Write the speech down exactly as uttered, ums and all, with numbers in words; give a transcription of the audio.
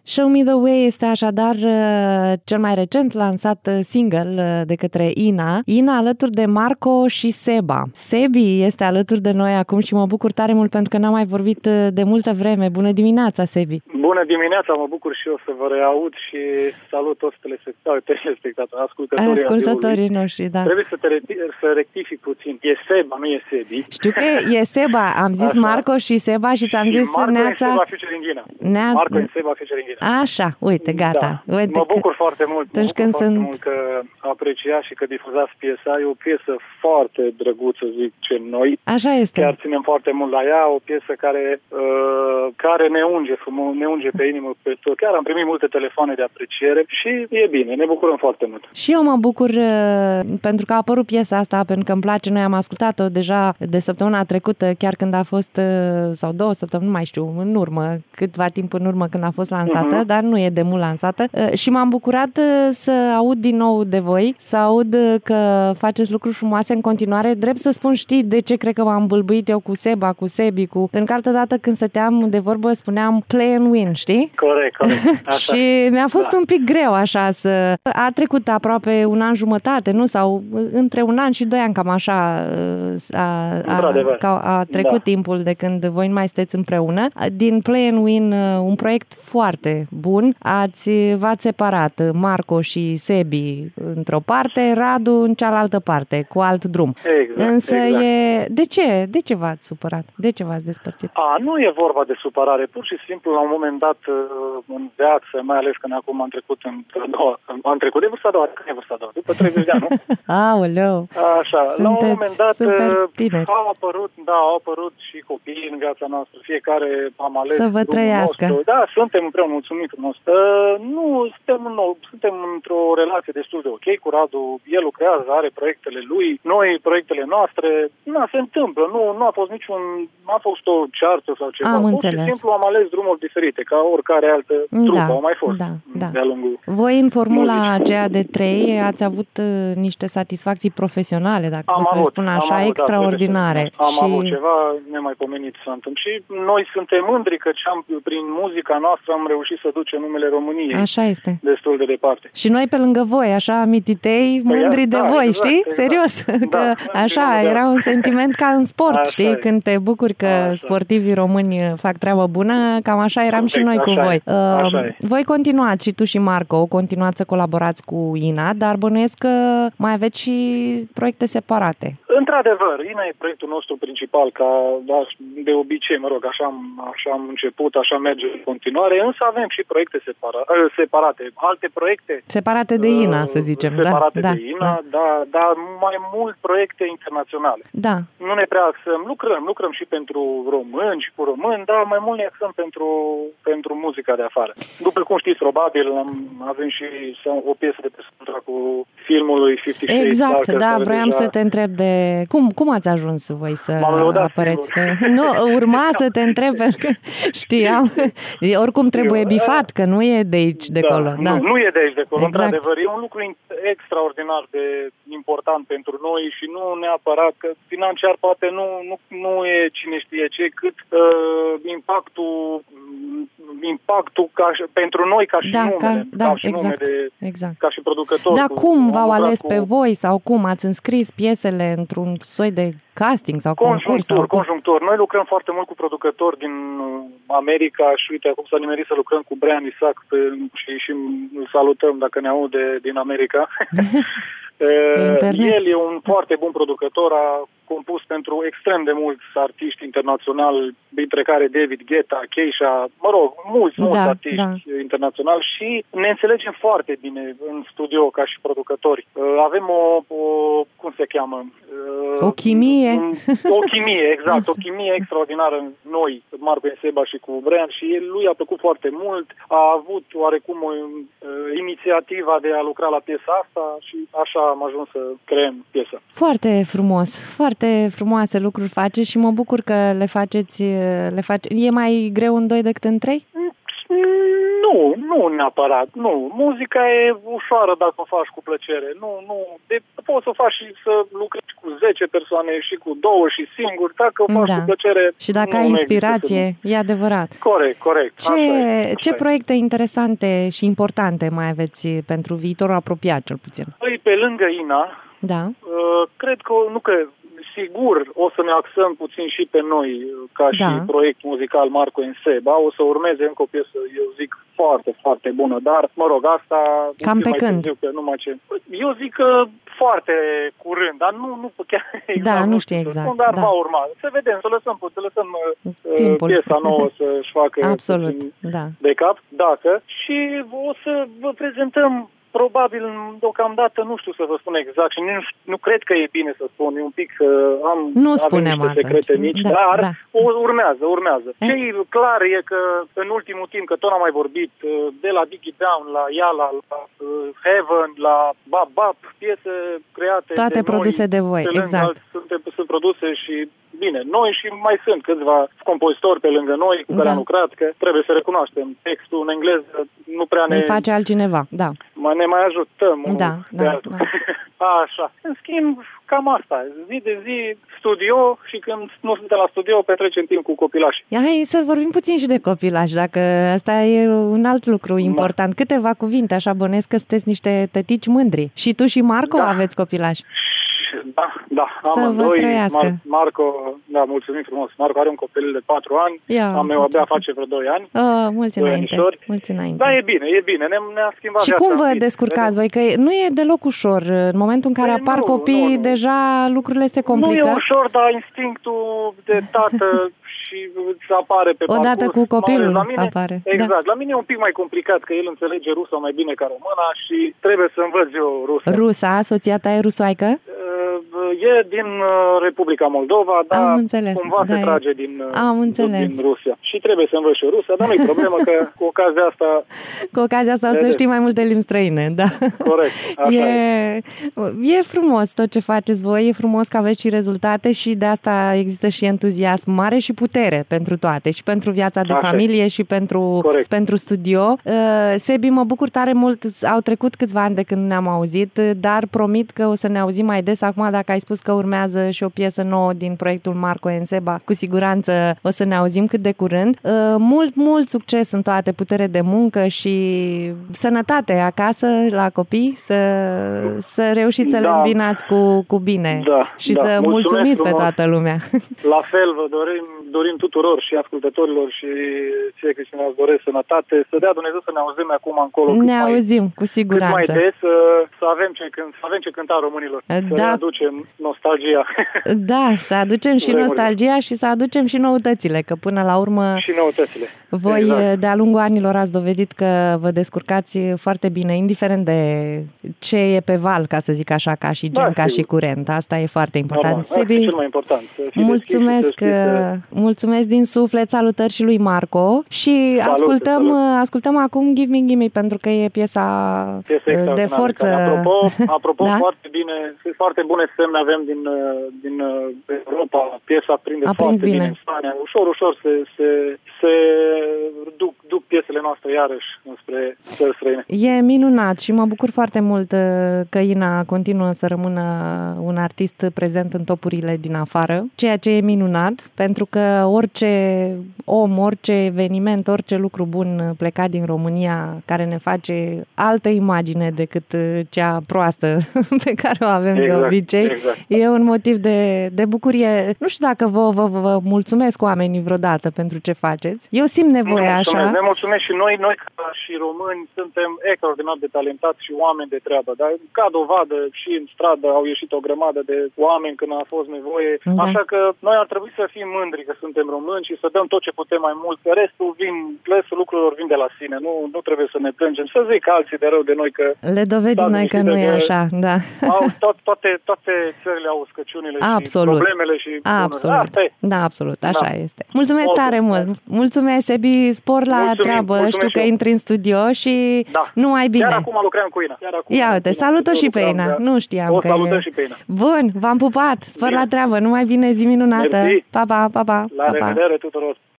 Show Me The Way este așadar cel mai recent lansat single de către Ina. Ina alături de Marco și Seba. Sebi este alături de noi acum și mă bucur tare mult pentru că n-am mai vorbit de multă vreme. Bună dimineața, Sebi! Bună dimineața, mă bucur și eu să vă reaud și salut toți telespectatori, ascultătorii, ascultătorii noștri, da. Trebuie să, te, să rectific puțin. E Seba, nu e Sebi. Știu că e Seba. Am zis așa. Marco și Seba și ți-am zis Marco Neața... Marco e Seba featuring Ina. Nea... Marco e Seba featuring Ina. Așa, uite, gata. Da. Uite mă bucur că... foarte mult. Mă bucur când foarte sunt... mult că apreciați și că difuzați piesa. E o piesă foarte drăguță, zic ce noi. Așa este. Chiar ținem foarte mult la ea. O piesă care, uh, care ne unge frumos, ne unge pe inimă pe tot. Chiar am primit multe telefoane de apreciere și e bine, ne bucurăm foarte mult. Și eu mă bucur uh, pentru că a apărut piesa asta, pentru că îmi place. Noi am ascultat-o deja de săptămâna trecută, chiar când a fost, uh, sau două săptămâni, nu mai știu, în urmă, câtva timp în urmă când a fost lansată, uh-huh. dar nu e de mult lansată. Uh, și m-am bucurat uh, să aud din nou de voi, să aud uh, că faceți lucruri frumoase în continuare. Drept să spun, știi de ce cred că m-am bâlbâit eu cu Seba, cu Sebi, cu... Pentru că altă dată când stăteam de vorbă spuneam play and win, știi? Corect, corect. Așa. Și mi-a fost da. un pic greu așa să... A trecut aproape un an jumătate, nu? Sau între un an și doi ani, cam așa a, a, a, a trecut da. timpul de când voi nu mai sunteți împreună. Din Play and Win, un proiect foarte bun. Ați, v-ați separat, Marco și Sebi într-o parte, Radu în cealaltă parte, cu alt drum. Exact, Însă exact. e... De ce? De ce v-ați supărat? De ce v-ați despărțit? A, nu e vorba de supărare. Pur și simplu, la un moment dat în viață, mai ales când acum am trecut în doua, am trecut de vârsta a doua, când e vârsta a doua? După treizeci de ani, nu? Aoleu! Așa, sunteți la un moment dat au apărut, da, au apărut și copii în viața noastră. Fiecare am ales să vă trăiască. Nostru. Da, suntem împreună, mulțumim frumos. Uh, nu, suntem, nou, suntem într-o relație destul de ok cu Radu. El lucrează, are proiectele lui, noi proiectele noastre. Nu, se întâmplă. Nu, nu a fost niciun, nu a fost o ceartă sau ceva. Am Pur înțeles. și simplu am ales drumuri diferite, ca oricare altă trupă da, au mai fost da, da. de-a lungul. Voi în formula muzici. aceea de trei ați avut uh, niște satisfacții profesionale, dacă am pot să avut, le spun așa, am avut, extraordinare. Da, am și... avut ceva nemaipomenit să întâmplă. Și noi suntem mândri că am, prin muzica noastră am reușit să ducem numele României. Așa este. Destul de departe. Și noi pe lângă voi, așa, mititei, mândri păi, de da, voi, exact, știi? exact. Serios. Că Da, așa, da. era un sentiment ca în sport, Așa știi? e. Când te bucuri că Așa. sportivii români fac treabă bună, cam așa eram Corect, și noi cu așa voi. e. Așa e. Voi continuați, și tu și Marco, continuați să colaborați cu Ina, dar bănuiesc că mai aveți și proiecte separate. Într-adevăr, Ina e proiectul nostru principal, ca da, de obicei, mă rog, așa am, așa am început, așa merge în continuare, însă avem și proiecte separa, separate, alte proiecte. Separate de Ina, să zicem. Separate da, de da, Ina, da. dar da, mai mult proiecte internaționale. Da. Nu ne prea axăm, lucrăm, lucrăm și pentru români și cu români, dar mai mult ne axăm pentru, pentru muzica de afară. După cum știți, probabil, am, avem și o piesă de pe soundtrack cu filmului Fifty Shades. Exact, da, vroiam deja... să te întreb de... Cum, cum ați ajuns voi să apăreți? Pe... Nu, urma să te întreb, pentru că știam. Oricum trebuie bifat, că nu e de aici, de da, acolo. Da. Nu, nu e de aici, de acolo, exact. într-adevăr. E un lucru extraordinar de important pentru noi și nu neapărat că financiar poate nu, nu, nu e cine știe ce, cât uh, impactul impactul ca și, pentru noi ca și da, numele, ca, da, ca și exact, nume de, exact. ca și producător. Dar cu, cum v-au ales cu... pe voi sau cum ați înscris piesele într-un soi de casting sau concurs? Sau conjunctur. Noi lucrăm foarte mult cu producători din America și uite, acum s-a nimerit să lucrăm cu Brian Isaac pe, și, și îl salutăm dacă ne aude din America. El e un foarte bun producător, a compus pentru extrem de mulți artiști internaționali, dintre care David Guetta, Keisha, mă rog, mulți, mulți da, artiști da. internaționali și ne înțelegem foarte bine în studio ca și producători. Avem o, o cum se cheamă? O chimie. O chimie, exact, o chimie extraordinară noi, Marco Seba și cu Brian și lui a plăcut foarte mult, a avut oarecum o, uh, inițiativa de a lucra la piesa asta și așa am ajuns să creăm piesa. Foarte frumos, foarte frumoase lucruri faceți și mă bucur că le faceți, le face... E mai greu în doi decât în trei? Nu, nu neapărat, nu. Muzica e ușoară dacă o faci cu plăcere. Nu, nu. De, poți să o faci și să lucrezi cu zece persoane și cu două și singur. Dacă o faci da. cu plăcere... Și dacă ai inspirație, e adevărat. Corect, corect. Ce, așa e, așa ce e. proiecte interesante și importante mai aveți pentru viitorul apropiat, cel puțin? Păi, pe lângă Ina, da. cred că, nu că... Sigur, o să ne axăm puțin și pe noi, ca da. și proiect muzical Marco Enseba. O să urmeze încă o piesă, eu zic, foarte, foarte bună, dar, mă rog, asta... Cam pe când? Târziu, că numai ce... Eu zic că foarte curând, dar nu, nu chiar exact. Da, nu nu știu exact. Spun, dar da. va urma. Să vedem, să lăsăm, să lăsăm Timpul. piesa nouă să-și facă Absolut, da. de cap, dacă. Și o să vă prezentăm probabil, deocamdată, nu știu să vă spun exact și nu, nu cred că e bine să spun, e un pic că am nu spunem niște secrete mici, da, dar da. urmează, urmează. Ce e clar e că în ultimul timp, că tot am mai vorbit, de la Diggy Down, la Yala, la Heaven, la Bap Bap, piese create toate de produse noi, de voi, exact. Sunt, sunt produse și bine, noi și mai sunt câțiva compozitori pe lângă noi cu care da. am lucrat, că trebuie să recunoaștem, textul în engleză nu prea ne... Îl face altcineva, da. Mai ne mai ajutăm. Da, da, da. Așa. În schimb, cam asta. Zi de zi, studio și când nu suntem la studio, petrecem timp cu copilași. Ia, hai să vorbim puțin și de copilași, dacă asta e un alt lucru important. Da. Câteva cuvinte, așa bănesc că sunteți niște tătici mândri. Și tu și Marco da. aveți copilași. Da, da, să amândoi. Mar- Marco, da, mulțumim frumos. Marco are un copil de patru ani, Ia, am meu abia face vreo doi ani. Oh, mulți înainte, mulți înainte. Da, e bine, e bine, ne, ne-a schimbat și viața. Și cum vă descurcați voi? Că nu e deloc ușor. În momentul în care păi apar nu, copii, nu, nu. deja lucrurile se complică. Nu e ușor, dar instinctul de tată și îți apare pe parcurs. Odată cu copilul la mine, apare. Exact. Da. La mine e un pic mai complicat, că el înțelege rusa mai bine ca româna și trebuie să învăț eu rusa. Rusa? Soția ta e rusoaică? E din Republica Moldova, dar Am înțeles. cumva da, se trage din, Am înțeles. din Rusia. Și trebuie să învăț și rusa, dar nu-i problemă că cu ocazia asta... Cu ocazia asta o să știi mai multe limbi străine, da. Corect, așa e, e. E frumos tot ce faceți voi, e frumos că aveți și rezultate și de asta există și entuziasm mare și putere pentru toate, și pentru viața de așa familie și pentru, pentru studio. Sebi, mă bucur tare mult, au trecut câțiva ani de când ne-am auzit, dar promit că o să ne auzim mai des. Acum, dacă ai spus că urmează și o piesă nouă din proiectul Marco Enseba, cu siguranță o să ne auzim cât de curând. Mult, mult succes în toate, putere de muncă și sănătate acasă la copii, să, să reușiți să da. le îmbinați cu, cu bine da, și da. să Mulțumesc mulțumiți frumos. pe toată lumea. La fel, vă dorim, dorim tuturor și ascultătorilor și ție, Cristina, îți doresc sănătate, să dea Dumnezeu să ne auzim acum încolo. Ne auzim, mai, cu siguranță. Cât mai des, să, să, avem ce, să avem ce cânta românilor, da. să aducem nostalgia. Da, să aducem și nostalgia și să aducem și noutățile, că până la urmă și noutățile. Voi exact. De-a lungul anilor ați dovedit că vă descurcați foarte bine, indiferent de ce e pe val, ca să zic așa, ca și gen, da, ca sigur. și curent. Asta e foarte important. Da, Sebi, asta e cel mai important. Mulțumesc, să... mulțumesc din suflet, salutări și lui Marco și salut, ascultăm, salut. ascultăm acum Give Me, Give Me, pentru că e piesa, piesa de forță. Apropo, apropo da? foarte bine, foarte bune semne avem din, din Europa. Piesa prinde A foarte bine. bine în Spania. Ușor, ușor se, se, se duc, duc piesele noastre iarăși înspre țări străine. E minunat și mă bucur foarte mult că Ina continuă să rămână un artist prezent în topurile din afară, ceea ce e minunat, pentru că orice om, orice eveniment, orice lucru bun plecat din România care ne face altă imagine decât cea proastă pe care o avem exact, de obicei, exact. E un motiv de, de bucurie. Nu știu dacă vă, vă, vă mulțumesc oamenii vreodată pentru ce faceți. Eu simt nevoia așa. Ne mulțumesc și noi, noi ca și români suntem extraordinar de talentați și oameni de treabă, dar ca dovadă și în stradă au ieșit o grămadă de oameni când a fost nevoie, da. Așa că noi ar trebui să fim mândri că suntem români și să dăm tot ce putem mai mult, că restul vin, restul lucrurilor vin de la sine, nu, nu trebuie să ne plângem, să zic alții de rău de noi că... Le dovedim noi că nu e așa, da. Au, to- toate, toate țările au scăciunile absolut. și problemele și... Absolut, asta e. Da, absolut, așa da. este. Mulțumesc Mulțumesc. tare mult, mulțumesc, Sebi, spor la mulțumim, treabă, mulțumim știu că intri în studio și da. numai bine. Chiar acum lucrăm cu Ina. Ia uite, salut-o și pe Ina, nu știam o că salutăm și pe Ina. Bun, v-am pupat, spor la treabă, numai bine, zi minunată. Mersi. Pa, pa, pa, pa. La pa, revedere pa. tuturor.